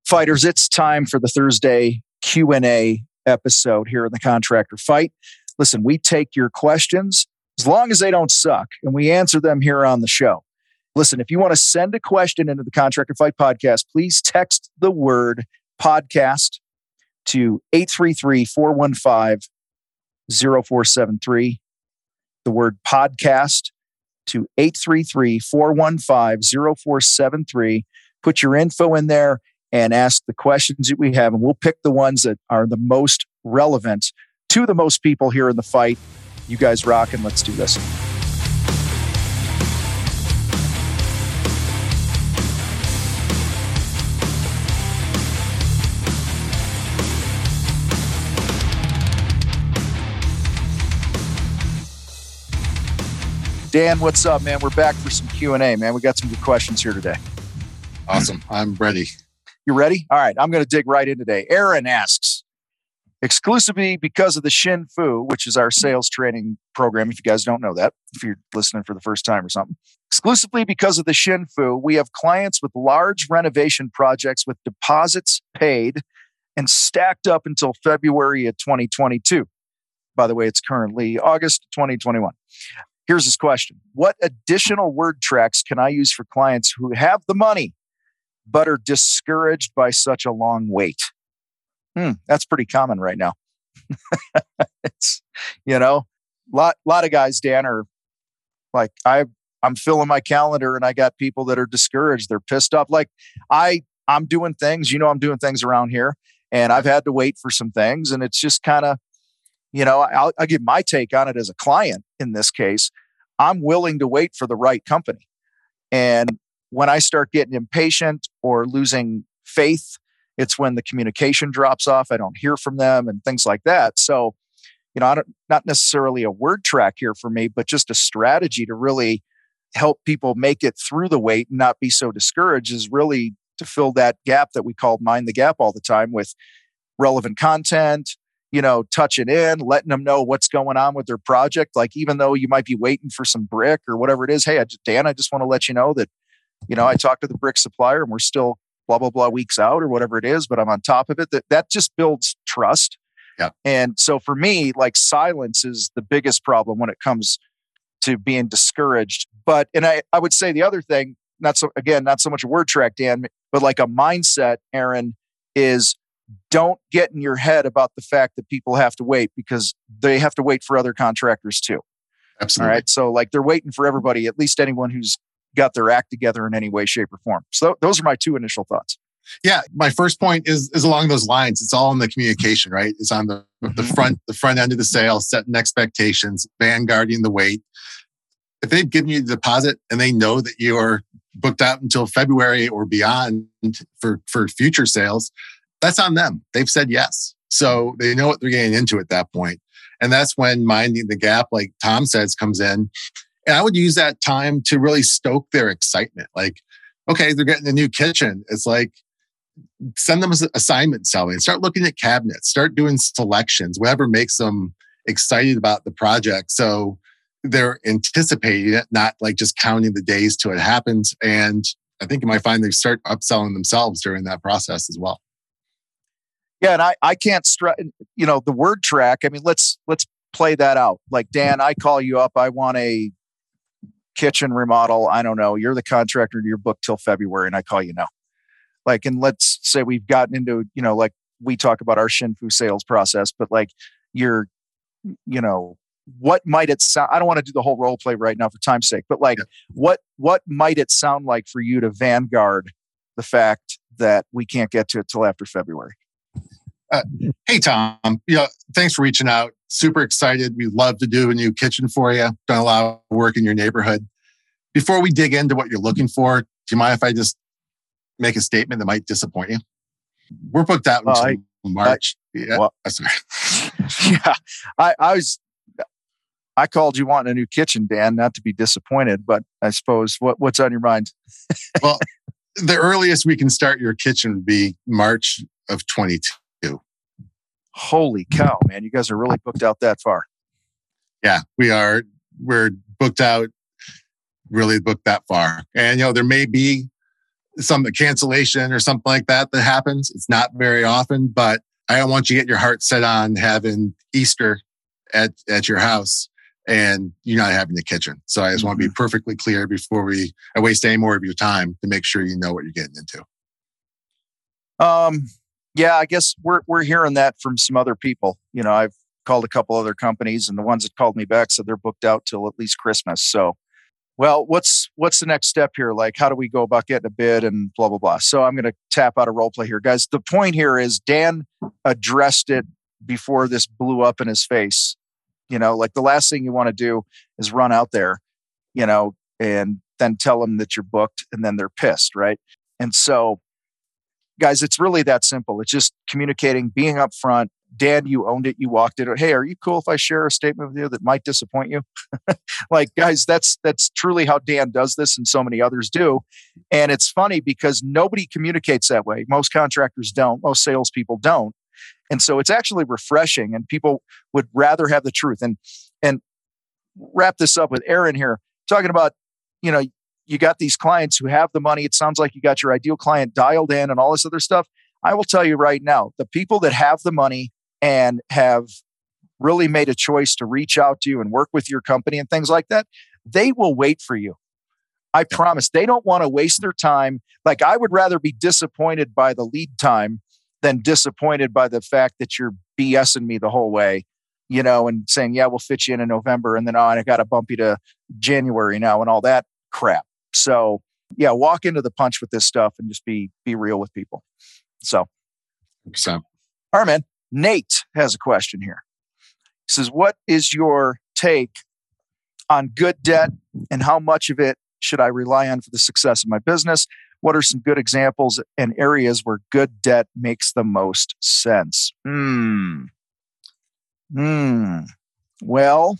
Fighters, it's time for the Thursday Q&A episode here in the Contractor Fight. Listen, we take your questions as long as they don't suck, and we answer them here on the show. Listen, if you want to send a question into the Contractor Fight podcast, please text the word podcast to 833-415-0473. The word podcast to 833-415-0473. Put your info in there and ask the questions that we have, and we'll pick the ones that are the most relevant to the most people here in the fight. You guys rock, and let's do this. Dan, what's up, man? We're back for some Q&A, man. We got some good questions here today. Awesome. I'm ready. You ready? All right. I'm going to dig right in today. Aaron asks, exclusively because of the Shin Fu, which is our sales training program, if you guys don't know that, if you're listening for the first time or something. Exclusively because of the Shin Fu, we have clients with large renovation projects with deposits paid and stacked up until February of 2022. By the way, it's currently August 2021. Here's his question. What additional word tracks can I use for clients who have the money but are discouraged by such a long wait? That's pretty common right now. It's, lot of guys, Dan, are like, I'm filling my calendar and I got people that are discouraged. They're pissed off. Like I'm doing things, I'm doing things around here, and I've had to wait for some things, and it's just kind of, I'll give my take on it as a client. In this case, I'm willing to wait for the right company. And when I start getting impatient or losing faith, it's when the communication drops off. I don't hear from them and things like that. So, not necessarily a word track here for me, but just a strategy to really help people make it through the wait and not be so discouraged is really to fill that gap that we call mind the gap all the time with relevant content, touching in, letting them know what's going on with their project. Like, even though you might be waiting for some brick or whatever it is, hey, Dan, I just want to let you know that, I talked to the brick supplier and we're still blah, blah, blah weeks out or whatever it is, but I'm on top of it. That just builds trust. Yeah. And so for me, like, silence is the biggest problem when it comes to being discouraged. But, and I would say the other thing, not so much a word track, Dan, but like a mindset, Aaron, is don't get in your head about the fact that people have to wait, because they have to wait for other contractors too. Absolutely. All right. So like, they're waiting for everybody, at least anyone who's got their act together in any way, shape, or form. So those are my two initial thoughts. Yeah. My first point is along those lines. It's all in the communication, right? It's on the front end of the sale, setting expectations, vanguarding the wait. If they've given you the deposit and they know that you are booked out until February or beyond for future sales, that's on them. They've said yes. So they know what they're getting into at that point. And that's when minding the gap, like Tom says, comes in. And I would use that time to really stoke their excitement. Like, okay, they're getting a new kitchen. It's like, send them assignment selling. Start looking at cabinets. Start doing selections, whatever makes them excited about the project. So they're anticipating it, not like just counting the days till it happens. And I think you might find they start upselling themselves during that process as well. Yeah, and I can't stress, the word track. I mean, let's play that out. Like, Dan, I call you up. I want a kitchen remodel. I don't know. You're the contractor. You're booked till February, and I call you now. Like, and let's say we've gotten into, like we talk about our Shin Fu sales process, but like what might it sound? I don't want to do the whole role play right now for time's sake, but like, what might it sound like for you to vanguard the fact that we can't get to it till after February? Hey, Tom, thanks for reaching out. Super excited. We'd love to do a new kitchen for you. Done a lot of work in your neighborhood. Before we dig into what you're looking for, do you mind if I just make a statement that might disappoint you? We're booked out until March. Sorry. Yeah, I called you wanting a new kitchen, Dan, not to be disappointed, but I suppose what's on your mind? Well, the earliest we can start your kitchen would be March of 22. Holy cow, man. You guys are really booked out that far. Yeah, we are. We're booked out, really booked that far. And, there may be some cancellation or something like that happens. It's not very often, but I don't want you to get your heart set on having Easter at your house and you're not having the kitchen. So I just want to be perfectly clear before I waste any more of your time to make sure you know what you're getting into. Yeah, I guess we're hearing that from some other people. I've called a couple other companies, and the ones that called me back said they're booked out till at least Christmas. So, well, what's the next step here? Like, how do we go about getting a bid and blah, blah, blah. So I'm going to tap out a role play here. Guys, the point here is Dan addressed it before this blew up in his face. Like the last thing you want to do is run out there, and then tell them that you're booked and then they're pissed, right? And so, guys, it's really that simple. It's just communicating, being upfront. Dan, you owned it. You walked it. Hey, are you cool if I share a statement with you that might disappoint you? Like, guys, that's truly how Dan does this, and so many others do. And it's funny because nobody communicates that way. Most contractors don't. Most salespeople don't. And so it's actually refreshing, and people would rather have the truth. And wrap this up with Aaron here, talking about, you got these clients who have the money. It sounds like you got your ideal client dialed in and all this other stuff. I will tell you right now, the people that have the money and have really made a choice to reach out to you and work with your company and things like that, they will wait for you. I promise. They don't want to waste their time. Like, I would rather be disappointed by the lead time than disappointed by the fact that you're BSing me the whole way, and saying, yeah, we'll fit you in November. And then, I got to bump you to January now and all that crap. So yeah, walk into the punch with this stuff and just be real with people. So, all right, man. Nate has a question here. He says, what is your take on good debt and how much of it should I rely on for the success of my business? What are some good examples and areas where good debt makes the most sense? Well,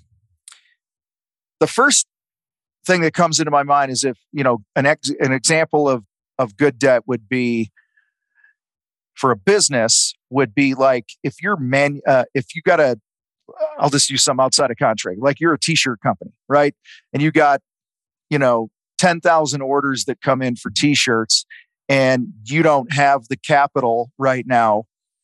the first thing that comes into my mind is if, an example of good debt would be for a business would be like if if you got I'll just use some outside of contract, like you're a t-shirt company, right? And you got, 10,000 orders that come in for t-shirts, and you don't have the capital right now,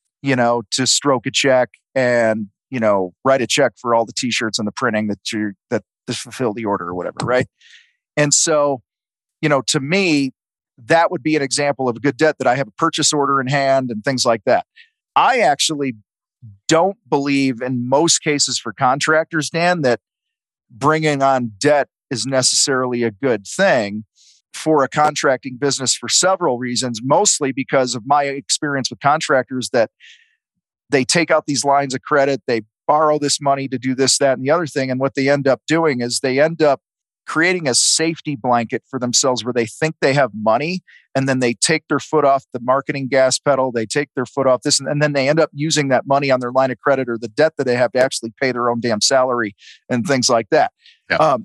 to stroke a check and, write a check for all the t-shirts and the printing that to fulfill the order or whatever, right? And so, to me, that would be an example of a good debt, that I have a purchase order in hand and things like that. I actually don't believe in most cases for contractors, Dan, that bringing on debt is necessarily a good thing for a contracting business for several reasons, mostly because of my experience with contractors that they take out these lines of credit, they borrow this money to do this, that, and the other thing. And what they end up doing is they end up creating a safety blanket for themselves where they think they have money, and then they take their foot off the marketing gas pedal, they take their foot off this, and then they end up using that money on their line of credit or the debt that they have to actually pay their own damn salary and things like that. Yeah.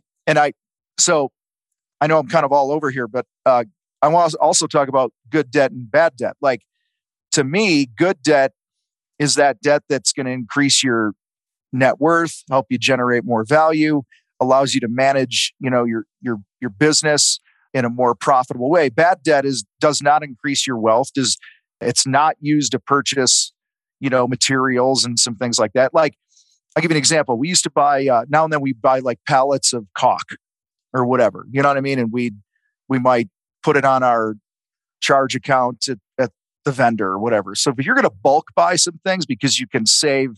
So I know I'm kind of all over here, but I want to also talk about good debt and bad debt. Like, to me, good debt is that debt that's going to increase your net worth, help you generate more value, allows you to manage, your business in a more profitable way. Bad debt does not increase your wealth. It's not used to purchase, materials and some things like that. Like, I'll give you an example. We used to buy now and then we buy like pallets of caulk or whatever. You know what I mean? And we might put it on our charge account at the vendor or whatever. So if you're going to bulk buy some things because you can save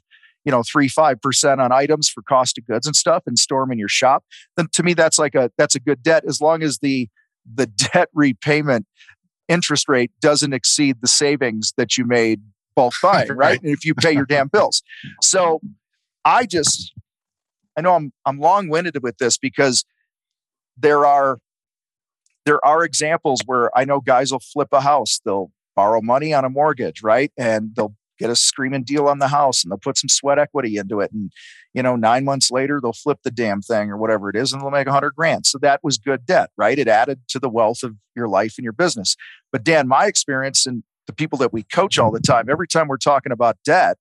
3-5% on items for cost of goods and stuff and store them in your shop, then to me that's a good debt, as long as the debt repayment interest rate doesn't exceed the savings that you made bulk buying, right? And if you pay your damn bills. So I know I'm long-winded with this because there are examples where I know guys will flip a house, they'll borrow money on a mortgage, right? And they'll get a screaming deal on the house and they'll put some sweat equity into it. And, 9 months later, they'll flip the damn thing or whatever it is, and they'll make $100,000. So that was good debt, right? It added to the wealth of your life and your business. But Dan, my experience and the people that we coach all the time, every time we're talking about debt,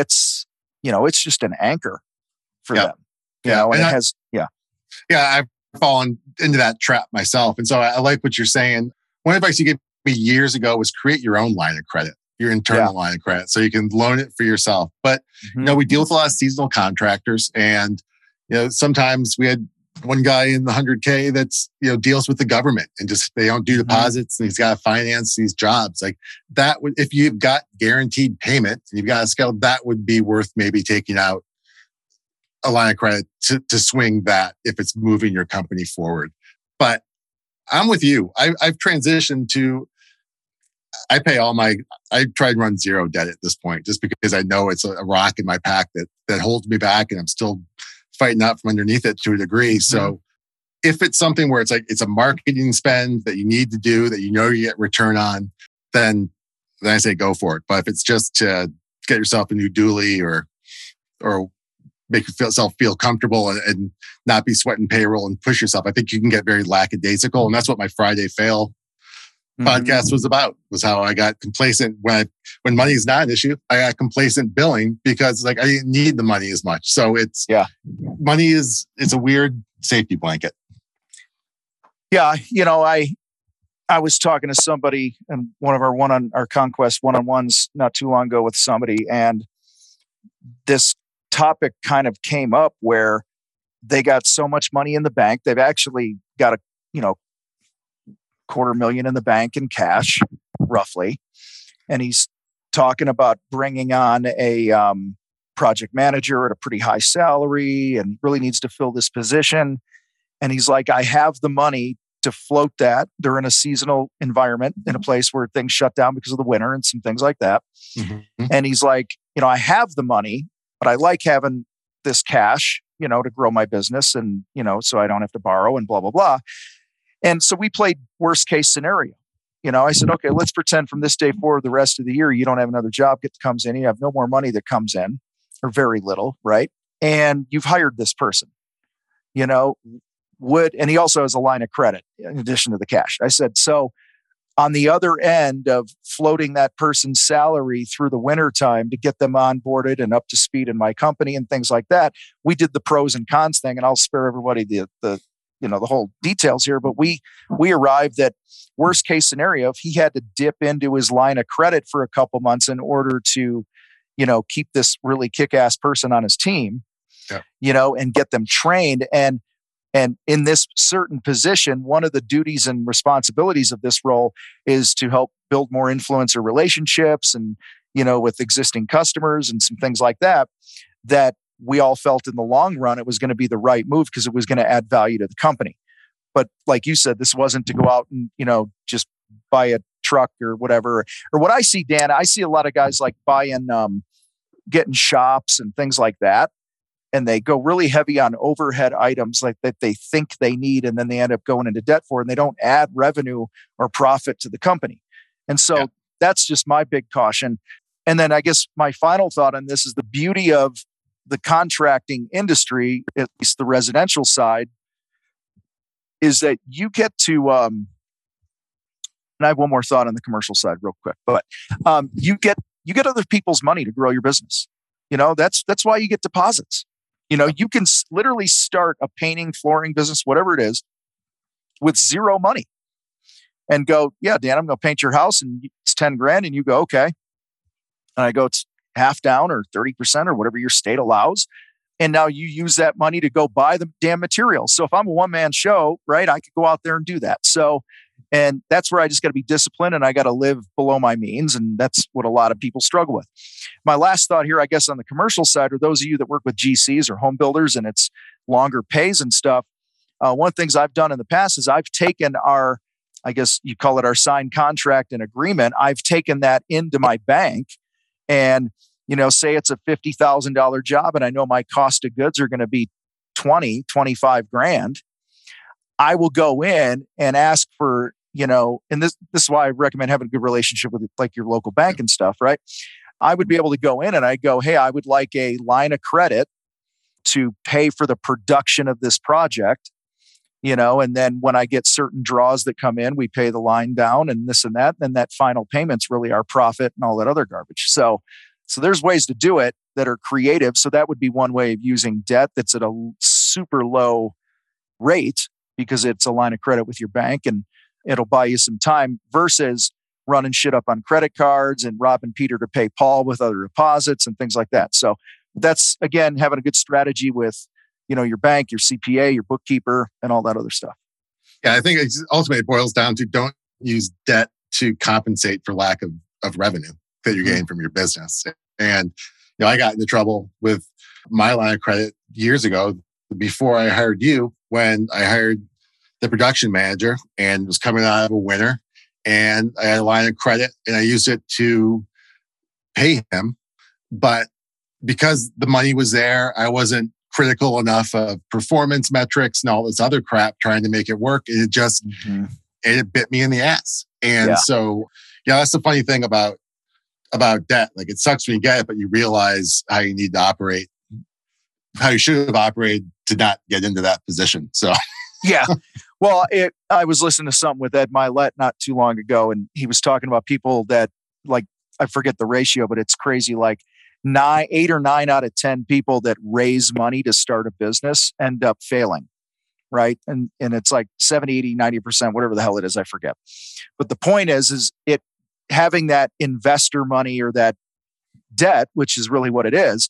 it's just an anchor for them. And it has. fallen into that trap myself. And so I like what you're saying. One advice you gave me years ago was create your own line of credit, your internal line of credit, so you can loan it for yourself. But, we deal with a lot of seasonal contractors, and, sometimes we had one guy in the 100K that's, deals with the government and just, they don't do deposits and he's got to finance these jobs. Like that would, if you've got guaranteed payment and you've got a scale, that would be worth maybe taking out a line of credit to swing that if it's moving your company forward. But I'm with you. I've transitioned to, I try to run zero debt at this point, just because I know it's a rock in my pack that holds me back, and I'm still fighting out from underneath it to a degree. So if it's something where it's like, it's a marketing spend that you need to do, that you get return on, then I say go for it. But if it's just to get yourself a new dually or make yourself feel comfortable and not be sweating payroll and push yourself, I think you can get very lackadaisical. And that's what my Friday Fail podcast was about, was how I got complacent when money is not an issue. I got complacent billing because I didn't need the money as much. So money it's a weird safety blanket. Yeah. I was talking to somebody in one of our Conquest one-on-ones not too long ago with somebody, and this topic kind of came up where they got so much money in the bank. They've actually got a, $250,000 in the bank in cash, roughly. And he's talking about bringing on a project manager at a pretty high salary and really needs to fill this position. And he's like, I have the money to float that. They're in a seasonal environment, in a place where things shut down because of the winter and some things like that. And he's like, I have the money, but I like having this cash, to grow my business and, so I don't have to borrow and blah, blah, blah. And so we played worst case scenario. I said, okay, let's pretend from this day forward, the rest of the year, you don't have another job that comes in. You have no more money that comes in, or very little, right? And you've hired this person, and he also has a line of credit in addition to the cash. I said, so on the other end of floating that person's salary through the winter time to get them onboarded and up to speed in my company and things like that, we did the pros and cons thing, and I'll spare everybody the whole details here, but we arrived at worst case scenario. If he had to dip into his line of credit for a couple months in order to, keep this really kick-ass person on his team, and get them trained. And in this certain position, one of the duties and responsibilities of this role is to help build more influencer relationships and, with existing customers and some things like that we all felt in the long run it was going to be the right move because it was going to add value to the company. But like you said, this wasn't to go out and, just buy a truck or whatever. Or what I see, Dan, I see a lot of guys like buying, getting shops and things like that. And they go really heavy on overhead items like that they think they need, and then they end up going into debt for it, and they don't add revenue or profit to the company. And so that's just my big caution. And then I guess my final thought on this is the beauty of the contracting industry, at least the residential side, is that you get to, and I have one more thought on the commercial side real quick, but you get other people's money to grow your business. That's why you get deposits. You can literally start a painting, flooring business, whatever it is, with zero money and go, yeah, Dan, I'm going to paint your house and it's 10 grand. And you go, okay. And I go, it's half down or 30% or whatever your state allows. And now you use that money to go buy the damn materials. So if I'm a one-man show, right, I could go out there and do that. So, and that's where I just got to be disciplined and I got to live below my means. And that's what a lot of people struggle with. My last thought here, I guess, on the commercial side, are those of you that work with GCs or home builders and it's longer pays and stuff. One of the things I've done in the past is I've taken our, I guess you call it our signed contract and agreement. I've taken that into my bank and, say it's a $50,000 job and I know my cost of goods are going to be 25 grand. I will go in and ask for, and this is why I recommend having a good relationship with like your local bank and stuff, right? I would be able to go in and I go, hey, I would like a line of credit to pay for the production of this project, and then when I get certain draws that come in, we pay the line down and this and that. And that final payment's really our profit and all that other garbage. So there's ways to do it that are creative. So that would be one way of using debt that's at a super low rate because it's a line of credit with your bank and it'll buy you some time versus running shit up on credit cards and robbing Peter to pay Paul with other deposits and things like that. So that's, again, having a good strategy with, your bank, your CPA, your bookkeeper, and all that other stuff. Yeah, I think ultimately it boils down to don't use debt to compensate for lack of revenue that you're getting from your business. And, I got into trouble with my line of credit years ago before I hired you, when I hired the production manager and was coming out of a winter, and I had a line of credit and I used it to pay him. But because the money was there, I wasn't critical enough of performance metrics and all this other crap trying to make it work. And it just, it bit me in the ass. And so, that's the funny thing about debt. Like, it sucks when you get it, but you realize how you need to operate, how you should have operated to not get into that position. So, yeah. Well, I was listening to something with Ed Milet not too long ago, and he was talking about people that, like, I forget the ratio, but it's crazy. Like 8 or 9 out of 10 people that raise money to start a business end up failing. Right. And it's like 70, 80, 90%, whatever the hell it is, I forget. But the point is it having that investor money or that debt, which is really what it is,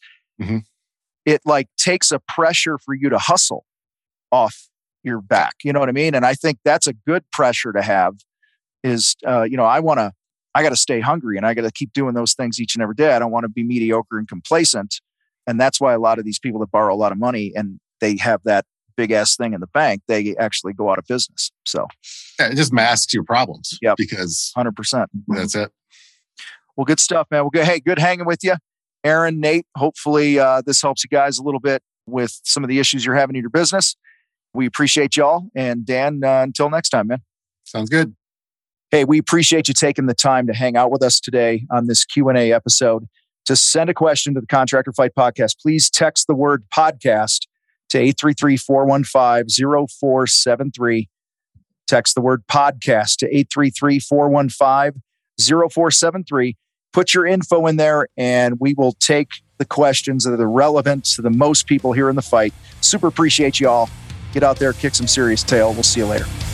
it like takes a pressure for you to hustle off your back. You know what I mean? And I think that's a good pressure to have is, I got to stay hungry and I got to keep doing those things each and every day. I don't want to be mediocre and complacent. And that's why a lot of these people that borrow a lot of money and they have that big ass thing in the bank, they actually go out of business. So it just masks your problems. Yeah, because 100%. That's it. Well, good stuff, man. Well, hey, good hanging with you, Aaron, Nate. Hopefully this helps you guys a little bit with some of the issues you're having in your business. We appreciate y'all. And Dan, until next time, man. Sounds good. Hey, we appreciate you taking the time to hang out with us today on this Q&A episode. To send a question to the Contractor Fight Podcast, please text the word podcast to 833-415-0473. Text the word podcast to 833-415-0473. Put your info in there and we will take the questions that are relevant to the most people here in the fight. Super appreciate you all. Get out there, kick some serious tail. We'll see you later.